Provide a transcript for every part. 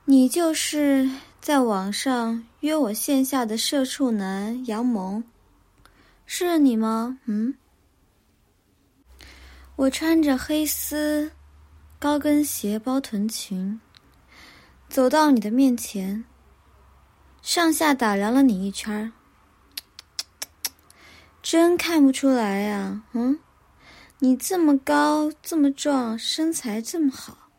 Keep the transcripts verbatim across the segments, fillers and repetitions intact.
你就是在网上约我线下的社畜男杨萌，是你吗？嗯？我穿着黑丝高跟鞋包臀裙，走到你的面前，上下打量了你一圈，真看不出来呀，嗯？你这么高，这么壮，身材这么好，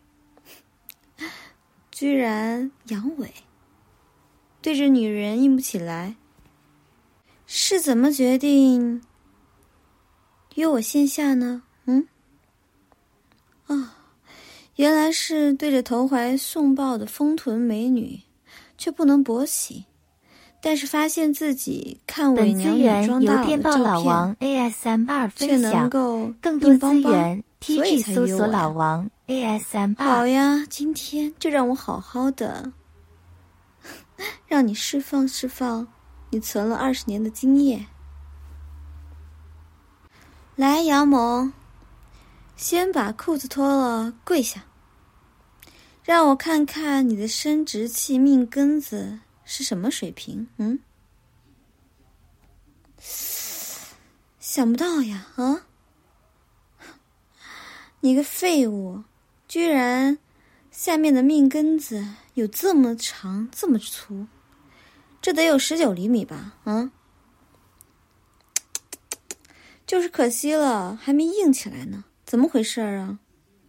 居然阳痿，对着女人硬不起来，是怎么决定约我线下呢？嗯？哦，原来是对着投怀送抱的丰臀美女，却不能勃起，但是发现自己看伪娘女装大佬的照老王 A S M R 片，却能够更多资源所以才搜索约我呀。 老王 A S M R。 好呀，今天就让我好好的，让你释放释放你存了二十年的经验。来，杨萌，先把裤子脱了，跪下，让我看看你的生殖器命根子是什么水平。嗯？想不到呀，啊！你个废物，居然下面的命根子有这么长这么粗，这得有十九厘米吧？啊！就是可惜了，还没硬起来呢，怎么回事啊？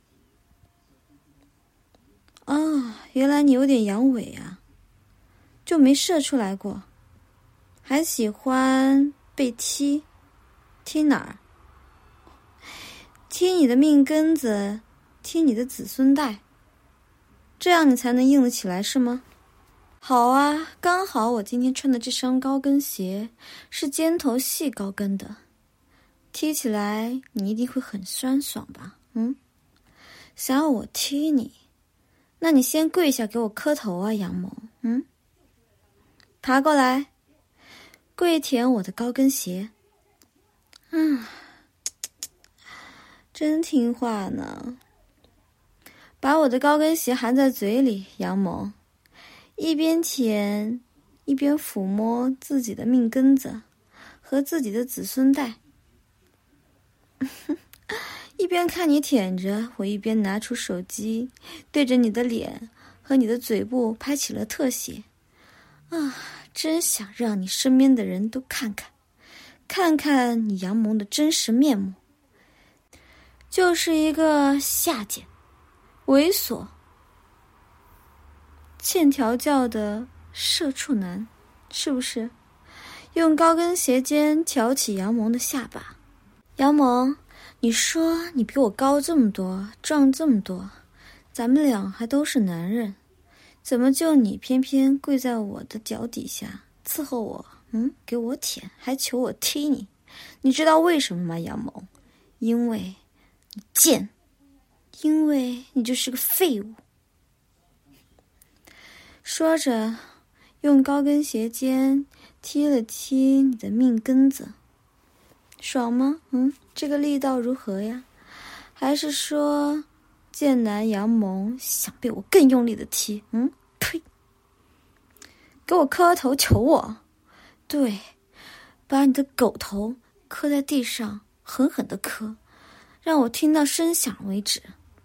啊，原来你有点阳痿啊，就没射出来过，还喜欢被踢，踢哪儿？踢你的命根子，踢你的子孙带，这样你才能硬得起来是吗？好啊，刚好我今天穿的这双高跟鞋是尖头细高跟的，踢起来你一定会很酸爽吧？嗯？想要我踢你，那你先跪下给我磕头啊，杨萌。嗯？爬过来，跪舔我的高跟鞋。嗯，真听话呢。把我的高跟鞋含在嘴里，杨萌，一边舔一边抚摸自己的命根子和自己的子孙带。一边看你舔着，我一边拿出手机，对着你的脸和你的嘴部拍起了特写。啊，真想让你身边的人都看看，看看你杨萌的真实面目，就是一个下贱、猥琐、欠调教的社畜男，是不是？用高跟鞋尖挑起杨萌的下巴。杨萌，你说你比我高这么多，壮这么多，咱们俩还都是男人，怎么就你偏偏跪在我的脚底下伺候我，嗯，给我舔，还求我踢你？你知道为什么吗，杨萌？因为你贱，因为你就是个废物。说着，用高跟鞋尖踢了踢你的命根子。爽吗？嗯，这个力道如何呀？还是说贱男杨萌想被我更用力的踢？嗯，呸！给我磕头求我，对，把你的狗头磕在地上，狠狠的磕，让我听到声响为止。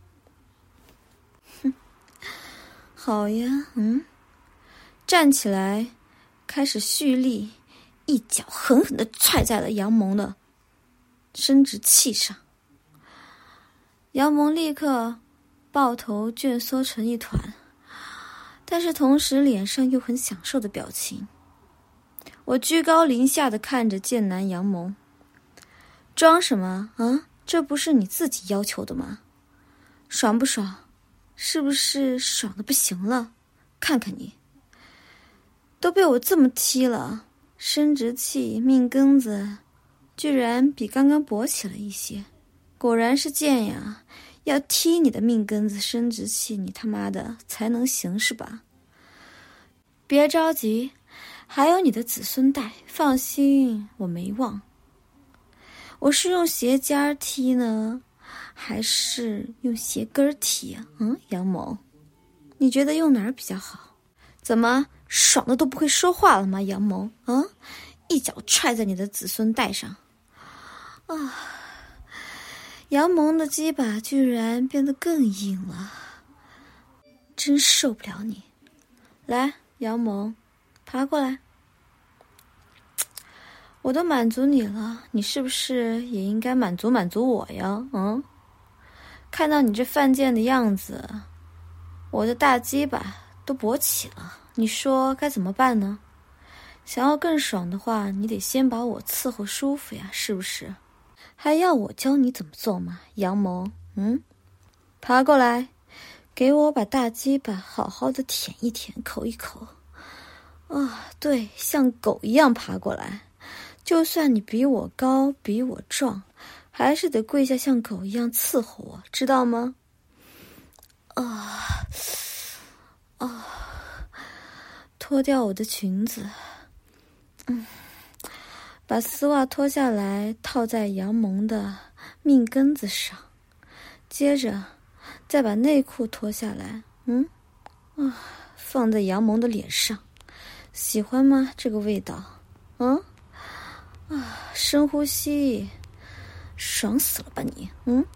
哼，好呀，嗯，站起来，开始蓄力，一脚狠狠地踹在了杨萌的生殖器上。杨萌立刻抱头蜷缩成一团，但是同时脸上又很享受的表情。我居高临下的看着贱男杨萌，装什么啊？这不是你自己要求的吗？爽不爽？是不是爽的不行了？看看你，都被我这么踢了，生殖器命根子居然比刚刚勃起了一些，果然是贱呀！要踢你的命根子生殖器，你他妈的才能行是吧？别着急，还有你的子孙带，放心，我没忘。我是用鞋尖踢呢，还是用鞋跟踢啊？嗯，杨萌，你你觉得用哪儿比较好？怎么爽的都不会说话了吗？杨萌啊，一脚踹在你的子孙带上啊！杨萌的鸡巴居然变得更硬了，真受不了你！来，杨萌，爬过来。我都满足你了，你是不是也应该满足满足我呀？嗯，看到你这犯贱的样子，我的大鸡巴都勃起了，你说该怎么办呢？想要更爽的话，你得先把我伺候舒服呀，是不是？还要我教你怎么做吗？杨萌，嗯，爬过来，给我把大鸡巴好好的舔一舔，口一口。啊，对，像狗一样爬过来。就算你比我高，比我壮，还是得跪下像狗一样伺候我，知道吗？啊啊！脱掉我的裙子，嗯，把丝袜脱下来套在杨萌的命根子上，接着再把内裤脱下来，嗯啊，放在杨萌的脸上，喜欢吗？这个味道，嗯。啊，深呼吸，爽死了吧你！嗯，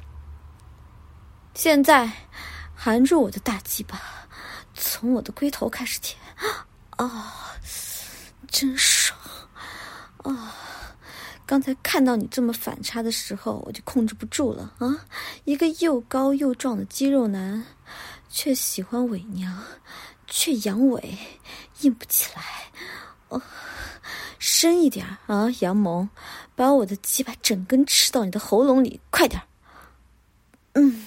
现在含住我的大鸡巴，从我的龟头开始舔，啊，真爽！啊，刚才看到你这么反差的时候，我就控制不住了啊！一个又高又壮的肌肉男，却喜欢伪娘，却阳痿，硬不起来，哦。深一点啊，杨萌，把我的鸡巴整根吃到你的喉咙里，快点！嗯，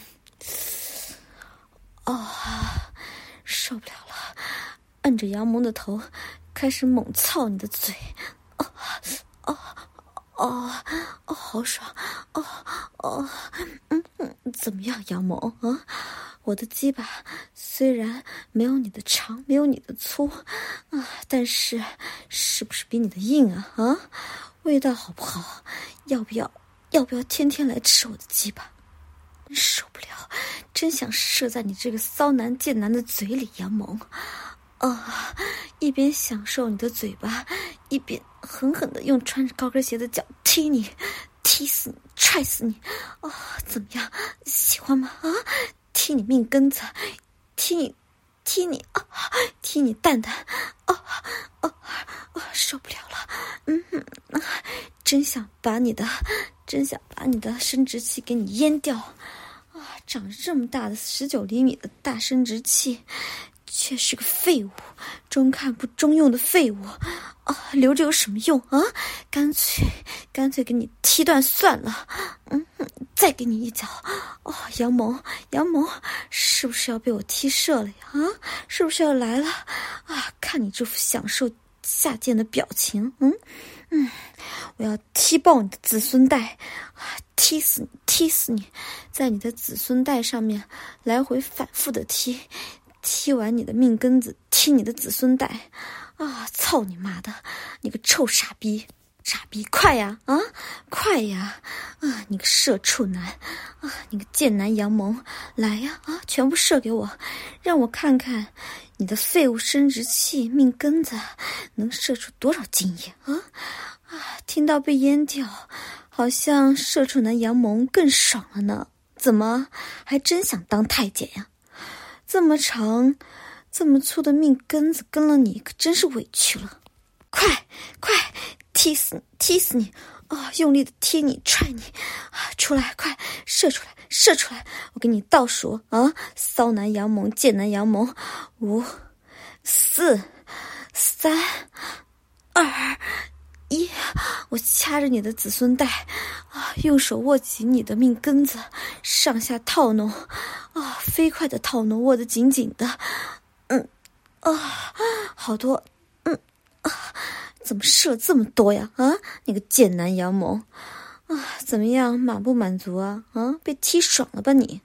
哦，受不了了，按着杨萌的头，开始猛操你的嘴，哦哦哦哦，好爽！哦哦，嗯嗯，怎么样，杨萌啊？我的鸡巴虽然没有你的长，没有你的粗啊，但是是不是比你的硬啊？啊，味道好不好？要不要要不要天天来吃我的鸡巴？受不了，真想射在你这个骚男贱男的嘴里，杨萌啊！一边享受你的嘴巴，一边狠狠地用穿着高跟鞋的脚踢你，踢死你，踹死你！啊，怎么样？喜欢吗？啊！踢你命根子，踢你，踢你啊，踢你蛋蛋，啊啊啊！受不了了，嗯哼，啊，真想把你的，真想把你的生殖器给你阉掉啊！长着这么大的十九厘米的大生殖器，却是个废物，中看不中用的废物啊！留着有什么用啊？干脆干脆给你踢断算了，嗯哼，再给你一脚。哦，杨萌，杨萌，是不是要被我踢射了呀？啊，是不是要来了？啊，看你这副享受下贱的表情，嗯嗯，我要踢爆你的子孙带，啊，踢死你，踢死你，在你的子孙带上面来回反复的踢，踢完你的命根子，踢你的子孙带，啊，操你妈的，你个臭傻逼！傻逼，快呀！啊，快呀！啊，你个社畜男！啊，你个贱男杨萌，来呀！啊，全部射给我，让我看看你的废物生殖器命根子能射出多少精液啊！啊，听到被阉掉，好像社畜男杨萌更爽了呢。怎么还真想当太监呀？这么长、这么粗的命根子跟了你，可真是委屈了。快快！踢死你，踢死你！啊、哦，用力的踢你，踹你！啊，出来，快射出来，射出来！我给你倒数啊！骚男杨萌，贱男杨萌，五、四、三、二、一！我掐着你的子孙带，啊，用手握紧你的命根子，上下套弄，啊，飞快的套弄，握得紧紧的，嗯，啊，好多，嗯，啊。怎么射这么多呀？啊，那个贱男杨萌，啊，怎么样，满不满足啊？啊，被踢爽了吧你？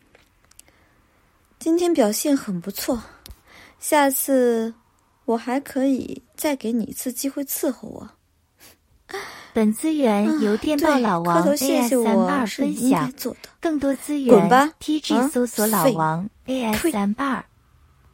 今天表现很不错，下次我还可以再给你一次机会伺候我。 本资源由电报老王 A S M 二分享，更多资源 T G 搜索老王 A S M 二。